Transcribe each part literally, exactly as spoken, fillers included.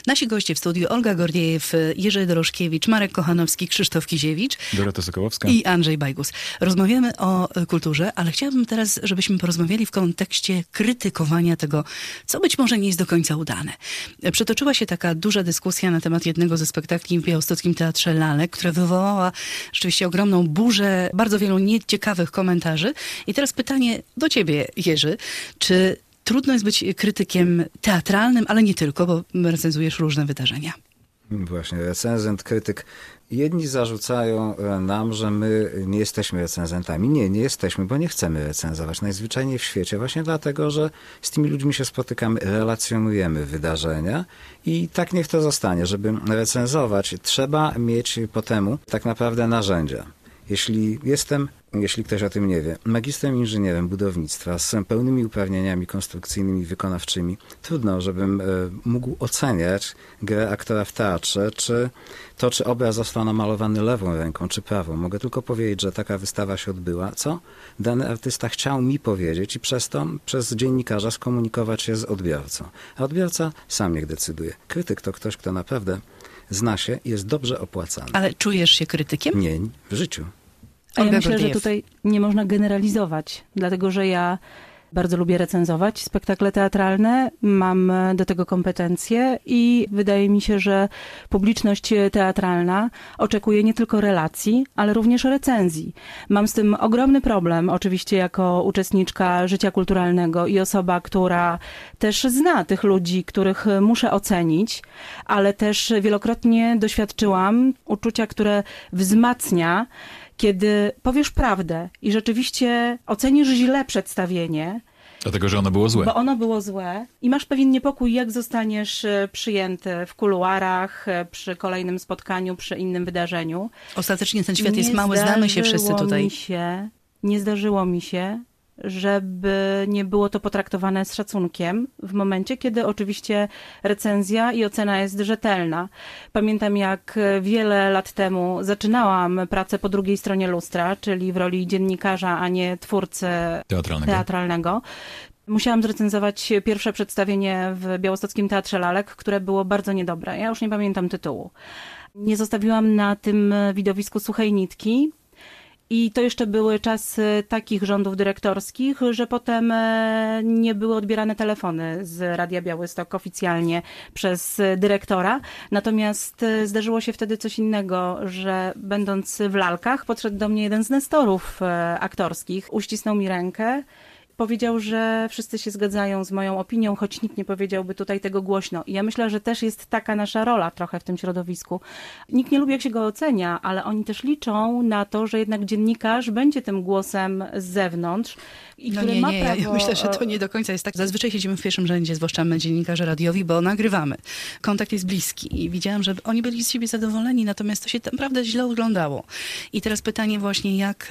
Nasi goście w studiu: Olga Gordziejew, Jerzy Dorożkiewicz, Marek Kochanowski, Krzysztof Kiziewicz Dorota Sokołowska i Andrzej Bajgus. Rozmawiamy o kulturze, ale chciałabym teraz, żebyśmy porozmawiali w kontekście krytykowania tego, co być może nie jest do końca udane. Przetoczyła się taka duża dyskusja na temat jednego ze spektakli w Białostockim Teatrze Lalek, która wywołała rzeczywiście ogromną burzę, bardzo wielu nieciekawych komentarzy. I teraz pytanie do ciebie, Jerzy. Czy trudno jest być krytykiem teatralnym, ale nie tylko, bo recenzujesz różne wydarzenia? Właśnie, recenzent, krytyk. Jedni zarzucają nam, że my nie jesteśmy recenzentami. Nie, nie jesteśmy, bo nie chcemy recenzować. Najzwyczajniej w świecie, właśnie dlatego, że z tymi ludźmi się spotykamy, relacjonujemy wydarzenia i tak niech to zostanie. Żeby recenzować, trzeba mieć po temu tak naprawdę narzędzia. Jeśli jestem, jeśli ktoś o tym nie wie, magistrem inżynierem budownictwa z pełnymi uprawnieniami konstrukcyjnymi, wykonawczymi, trudno, żebym mógł oceniać grę aktora w teatrze, czy to, czy obraz został namalowany lewą ręką, czy prawą. Mogę tylko powiedzieć, że taka wystawa się odbyła, co dany artysta chciał mi powiedzieć i przez to, przez dziennikarza skomunikować się z odbiorcą. A odbiorca sam niech decyduje. Krytyk to ktoś, kto naprawdę zna się i jest dobrze opłacany. Ale czujesz się krytykiem? Nie, w życiu. A ja Olga myślę, Gordziejew. że tutaj nie można generalizować, dlatego że ja bardzo lubię recenzować spektakle teatralne, mam do tego kompetencje i wydaje mi się, że publiczność teatralna oczekuje nie tylko relacji, ale również recenzji. Mam z tym ogromny problem, oczywiście jako uczestniczka życia kulturalnego i osoba, która też zna tych ludzi, których muszę ocenić, ale też wielokrotnie doświadczyłam uczucia, które wzmacnia, kiedy powiesz prawdę i rzeczywiście ocenisz źle przedstawienie, dlatego, że ono było złe. Bo ono było złe i masz pewien niepokój, jak zostaniesz przyjęty w kuluarach, przy kolejnym spotkaniu, przy innym wydarzeniu. Ostatecznie ten świat Nie jest mały, znamy się wszyscy zdarzyło tutaj. Mi się, nie zdarzyło mi się, żeby nie było to potraktowane z szacunkiem w momencie, kiedy oczywiście recenzja i ocena jest rzetelna. Pamiętam, jak wiele lat temu zaczynałam pracę po drugiej stronie lustra, czyli w roli dziennikarza, a nie twórcy Teatralnego. teatralnego. Musiałam zrecenzować pierwsze przedstawienie w Białostockim Teatrze Lalek, które było bardzo niedobre. Ja już nie pamiętam tytułu. Nie zostawiłam na tym widowisku suchej nitki. I to jeszcze były czasy takich rządów dyrektorskich, że potem nie były odbierane telefony z Radia Białystok oficjalnie przez dyrektora. Natomiast zdarzyło się wtedy coś innego, że będąc w Lalkach podszedł do mnie jeden z nestorów aktorskich, uścisnął mi rękę. Powiedział, że wszyscy się zgadzają z moją opinią, choć nikt nie powiedziałby tutaj tego głośno. I ja myślę, że też jest taka nasza rola trochę w tym środowisku. Nikt nie lubi, jak się go ocenia, ale oni też liczą na to, że jednak dziennikarz będzie tym głosem z zewnątrz. I No który nie, ma nie, prawo... ja myślę, że to nie do końca jest tak. Zazwyczaj siedzimy w pierwszym rzędzie, zwłaszcza my dziennikarze radiowi, bo nagrywamy. Kontakt jest bliski i widziałam, że oni byli z siebie zadowoleni, natomiast to się naprawdę źle oglądało. I teraz pytanie właśnie, jak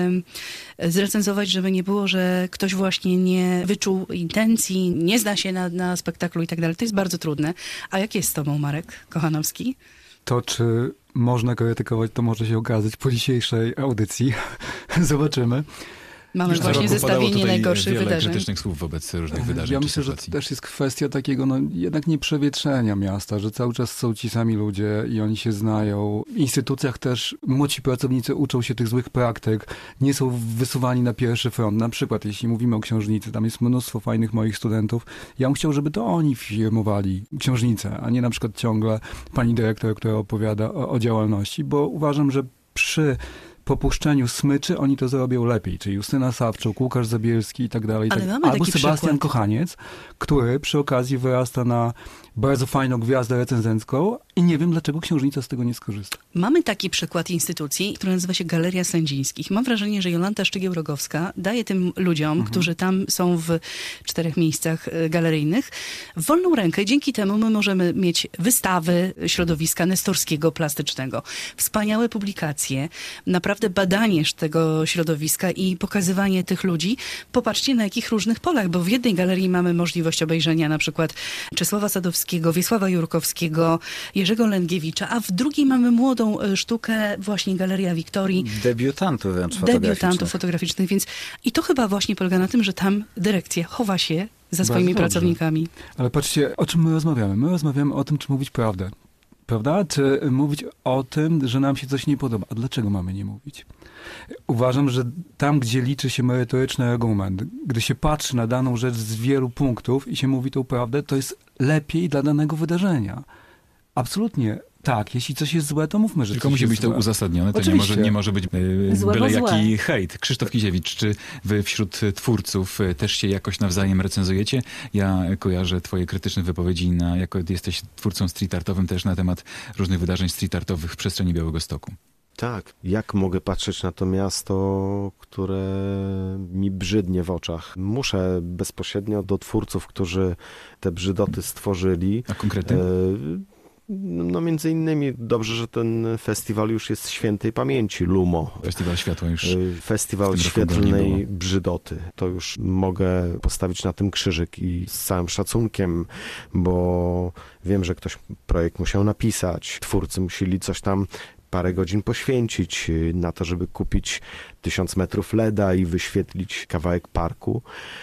e, zrecenzować, żeby nie było, że ktoś właśnie nie wyczuł intencji, nie zna się na, na spektaklu i tak dalej. To jest bardzo trudne. A jak jest z tobą, Marek Kochanowski? To, czy można krytykować, to może się okazać po dzisiejszej audycji. Zobaczymy. Mamy Już właśnie zestawienie najgorszych wiele wydarzeń. krytycznych słów wobec różnych wydarzeń. Ja myślę, że to też jest kwestia takiego no, jednak nieprzewietrzenia miasta, że cały czas są ci sami ludzie i oni się znają. W instytucjach też młodsi pracownicy uczą się tych złych praktyk, nie są wysuwani na pierwszy front. Na przykład, jeśli mówimy o książnicy, tam jest mnóstwo fajnych moich studentów. Ja bym chciał, żeby to oni firmowali książnicę, a nie na przykład ciągle pani dyrektor, która opowiada o, o działalności, bo uważam, że przy po puszczeniu smyczy oni to zrobią lepiej, czyli Justyna Sawczuk, Łukasz Zabielski i tak dalej. Ale tak. mamy Albo taki Sebastian przykład. Kochaniec, który przy okazji wyrasta na bardzo fajną gwiazdę recenzencką i nie wiem, dlaczego książnica z tego nie skorzysta. Mamy taki przykład instytucji, która nazywa się Galeria Sędzińskich. Mam wrażenie, że Jolanta Szczygieł-Rogowska daje tym ludziom, mhm. którzy tam są w czterech miejscach galeryjnych, wolną rękę. Dzięki temu my możemy mieć wystawy środowiska nestorskiego, plastycznego, wspaniałe publikacje, naprawdę badanie tego środowiska i pokazywanie tych ludzi. Popatrzcie, na jakich różnych polach, bo w jednej galerii mamy możliwość obejrzenia na przykład Czesława Sadowskiego, Wiesława Jurkowskiego, Jerzego Jerzego Lęgiewicza, a w drugiej mamy młodą e, sztukę, właśnie Galeria Wiktorii. Debiutantów wręcz fotograficznych. Debiutantów fotograficznych, więc i to chyba właśnie polega na tym, że tam dyrekcja chowa się za swoimi Bardzo dobrze. pracownikami. Ale patrzcie, o czym my rozmawiamy? My rozmawiamy o tym, czy mówić prawdę. Prawda? Czy mówić o tym, że nam się coś nie podoba. A dlaczego mamy nie mówić? Uważam, że tam, gdzie liczy się merytoryczny argument, gdy się patrzy na daną rzecz z wielu punktów i się mówi tą prawdę, to jest lepiej dla danego wydarzenia. Absolutnie. Tak, jeśli coś jest złe, to mówmy, że Tylko coś musi jest być to złe. uzasadnione, to nie Oczywiście. może, nie może być e, Złe, byle bo jaki złe. hejt. Krzysztof Kiziewicz, czy wy wśród twórców e, też się jakoś nawzajem recenzujecie? Ja kojarzę twoje krytyczne wypowiedzi, na, jako jesteś twórcą street artowym, też na temat różnych wydarzeń street artowych w przestrzeni Białegostoku. Tak, jak mogę patrzeć na to miasto, które mi brzydnie w oczach? Muszę bezpośrednio do twórców, którzy te brzydoty stworzyli. A konkretnie? E, No między innymi dobrze, że ten festiwal już jest świętej pamięci, Lumo. Festiwal Światła już... E, Festiwal w tym roku go nie świetlnej było. brzydoty. To już mogę postawić na tym krzyżyk i z całym szacunkiem, bo wiem, że ktoś projekt musiał napisać, twórcy musieli coś tam parę godzin poświęcić na to, żeby kupić tysiąc metrów leda i wyświetlić kawałek parku.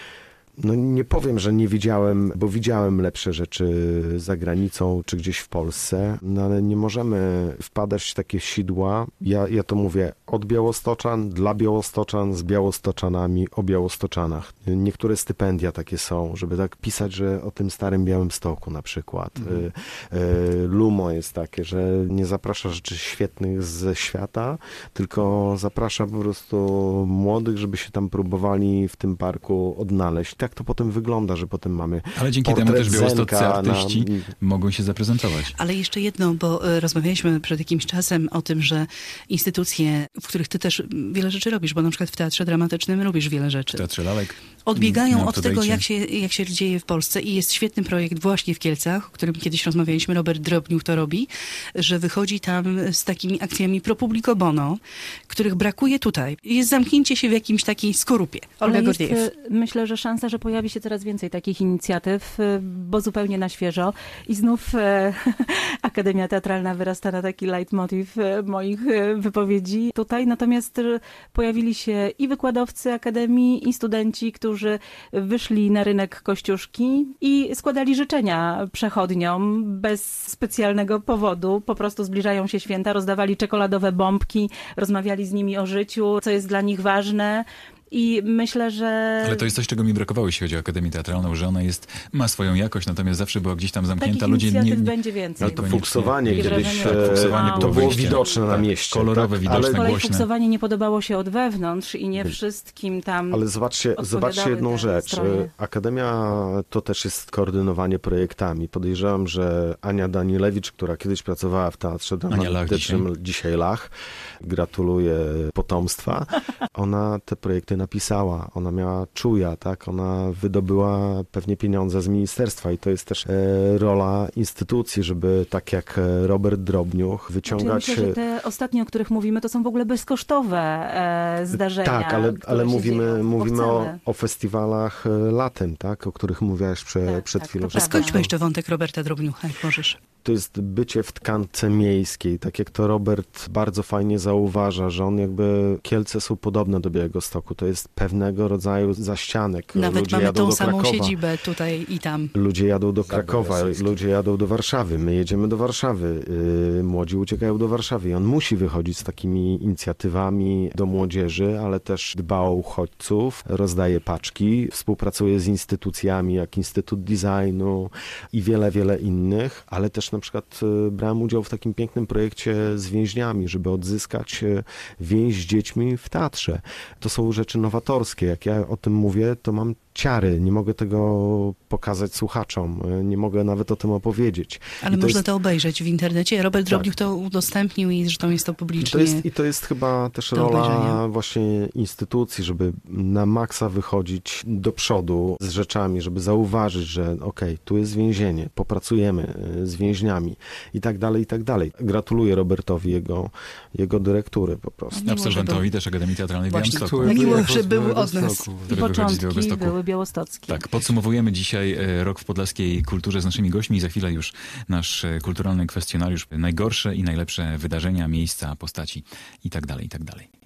No nie powiem, że nie widziałem, bo widziałem lepsze rzeczy za granicą czy gdzieś w Polsce, no ale nie możemy wpadać w takie sidła. Ja, ja to mówię od Białostoczan, dla Białostoczan, z Białostoczanami, o Białostoczanach. Niektóre stypendia takie są, żeby tak pisać, że o tym starym Białymstoku na przykład. Mhm. Y, y, Lumo jest takie, że nie zaprasza rzeczy świetnych ze świata, tylko zaprasza po prostu młodych, żeby się tam próbowali w tym parku odnaleźć. Tak to potem wygląda, że potem mamy Ale dzięki temu portret też białostoccy Zenka artyści na... mogą się zaprezentować. Ale jeszcze jedno, bo e, rozmawialiśmy przed jakimś czasem o tym, że instytucje, w których ty też wiele rzeczy robisz, bo na przykład w Teatrze Dramatycznym robisz wiele rzeczy. W Teatrze Lalek. Odbiegają na od tego, Uptodate. jak się, jak się dzieje w Polsce i jest świetny projekt właśnie w Kielcach, o którym kiedyś rozmawialiśmy, Robert Drobniuk to robi, że wychodzi tam z takimi akcjami pro publico bono, których brakuje tutaj. Jest zamknięcie się w jakimś takiej skorupie. Olga Ale jest, Gordiejew. y, myślę, że szansa, że pojawi się coraz więcej takich inicjatyw, y, bo zupełnie na świeżo. I znów e, Akademia Teatralna wyrasta na taki leitmotiv e, moich e, wypowiedzi tutaj. Natomiast e, pojawili się i wykładowcy Akademii, i studenci, którzy wyszli na rynek Kościuszki i składali życzenia przechodniom bez specjalnego powodu. Po prostu zbliżają się święta, rozdawali czekoladowe bombki, rozmawiali z nimi o życiu, co jest dla nich ważne. I myślę, że... Ale to jest coś, czego mi brakowało, jeśli chodzi o Akademię Teatralną, że ona jest, ma swoją jakość, natomiast zawsze była gdzieś tam zamknięta. takich Ludzie nie, inicjatyw nie, będzie więcej. Ale to Niekoniecznie. fuksowanie Takie kiedyś, wrażenie, e, fuksowanie to było było wyjście. widoczne na Tak, mieście. kolorowe, tak? widoczne, Z Ale, kolei głośne. fuksowanie nie podobało się od wewnątrz i nie wszystkim tam ale zobaczcie, odpowiadały zobaczcie jedną te rzecz. stroje. Akademia to też jest koordynowanie projektami. Podejrzewam, że Ania Danielewicz, która kiedyś pracowała w Teatrze Dramatycznym, Lach dzisiaj Lach, gratuluję potomstwa, ona te projekty napisała. Ona miała czuja, tak? Ona wydobyła pewnie pieniądze z ministerstwa i to jest też e, rola instytucji, żeby tak jak e, Robert Drobniuch Znaczy, wyciągać... ja myślę, że te ostatnie, o których mówimy, to są w ogóle bezkosztowe e, zdarzenia. Tak, ale, które ale się mówimy, dzieją, bo mówimy o, chcemy. o festiwalach e, latem, tak? O których mówiłaś prze, Tak, przed tak, chwilą. to że prawda. Skończmy jeszcze wątek Roberta Drobniucha, jak możesz. To jest bycie w tkance miejskiej. Tak jak to Robert bardzo fajnie zauważa, że on jakby... Kielce są podobne do Białegostoku. To jest pewnego rodzaju zaścianek. Nawet Ludzie mamy jadą tą do samą Krakowa. siedzibę tutaj i tam. Ludzie jadą do Zabieg Krakowa, rosyjski. ludzie jadą do Warszawy, my jedziemy do Warszawy, yy, młodzi uciekają do Warszawy i on musi wychodzić z takimi inicjatywami do młodzieży, ale też dba o uchodźców, rozdaje paczki, współpracuje z instytucjami jak Instytut Designu i wiele, wiele innych, ale też na przykład yy, brałem udział w takim pięknym projekcie z więźniami, żeby odzyskać yy, więź z dziećmi w teatrze. To są rzeczy nowatorskie, jak ja o tym mówię, to mam ciary, nie mogę tego pokazać słuchaczom, nie mogę nawet o tym opowiedzieć. Ale I to można jest, to obejrzeć w internecie. Robert Tak. Drobniuk to udostępnił i zresztą jest to i publicznie. to jest, I to jest chyba też do rola obejrzenia. właśnie instytucji, żeby na maksa wychodzić do przodu z rzeczami, żeby zauważyć, że okej, tu jest więzienie, popracujemy z więźniami i tak dalej, i tak dalej. Gratuluję Robertowi jego, jego dyrektury po prostu. Miło, że Absolwentowi też Akademii Teatralnej w Właśnie. Białymstoku. Który Miło, wyjechał że z był od Białegostoku. nas. I Który wychodzi z początki Białegostoku. były Kulturowy Białostocki. Tak, podsumowujemy dzisiaj e, rok w podlaskiej kulturze z naszymi gośćmi. Za chwilę już nasz e, kulturalny kwestionariusz. Najgorsze i najlepsze wydarzenia, miejsca, postaci i tak dalej, i tak dalej.